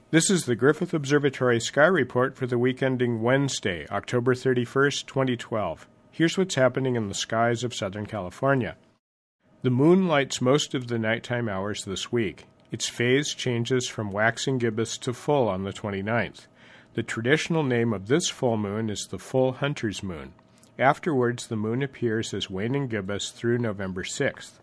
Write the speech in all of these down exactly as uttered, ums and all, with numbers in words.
This is the Griffith Observatory Sky Report for the week ending Wednesday, October thirty-first, twenty twelve. Here's what's happening in the skies of Southern California. The moon lights most of the nighttime hours this week. Its phase changes from waxing gibbous to full on the twenty-ninth. The traditional name of this full moon is the full hunter's moon. Afterwards, the moon appears as waning gibbous through November sixth.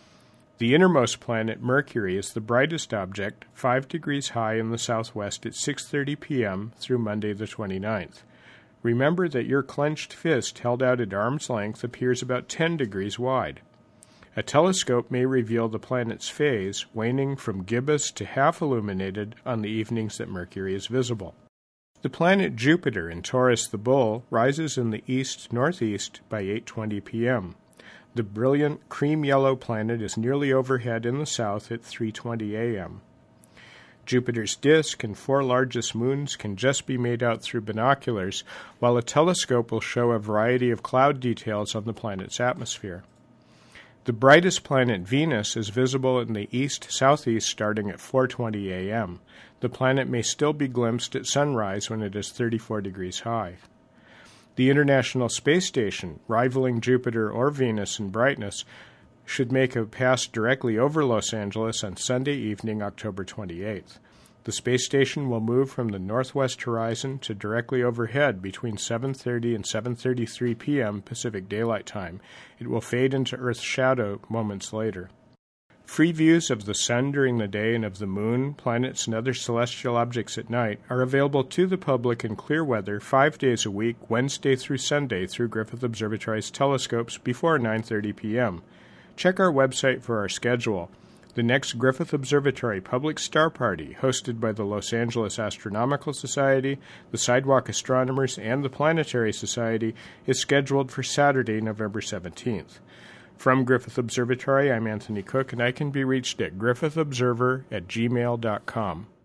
The innermost planet, Mercury, is the brightest object, five degrees high in the southwest at six thirty p.m. through Monday the twenty-ninth. Remember that your clenched fist held out at arm's length appears about ten degrees wide. A telescope may reveal the planet's phase, waning from gibbous to half-illuminated on the evenings that Mercury is visible. The planet Jupiter in Taurus the Bull rises in the east-northeast by eight twenty p.m. The brilliant cream-yellow planet is nearly overhead in the south at three twenty a.m. Jupiter's disk and four largest moons can just be made out through binoculars, while a telescope will show a variety of cloud details on the planet's atmosphere. The brightest planet, Venus, is visible in the east-southeast starting at four twenty a.m. The planet may still be glimpsed at sunrise when it is thirty-four degrees high. The International Space Station, rivaling Jupiter or Venus in brightness, should make a pass directly over Los Angeles on Sunday evening, October twenty-eighth. The space station will move from the northwest horizon to directly overhead between seven thirty and seven thirty-three p.m. Pacific Daylight Time. It will fade into Earth's shadow moments later. Free views of the sun during the day and of the moon, planets, and other celestial objects at night are available to the public in clear weather five days a week, Wednesday through Sunday, through Griffith Observatory's telescopes before nine thirty p.m. Check our website for our schedule. The next Griffith Observatory Public Star Party, hosted by the Los Angeles Astronomical Society, the Sidewalk Astronomers, and the Planetary Society, is scheduled for Saturday, November seventeenth. From Griffith Observatory, I'm Anthony Cook, and I can be reached at griffith observer at gmail dot com.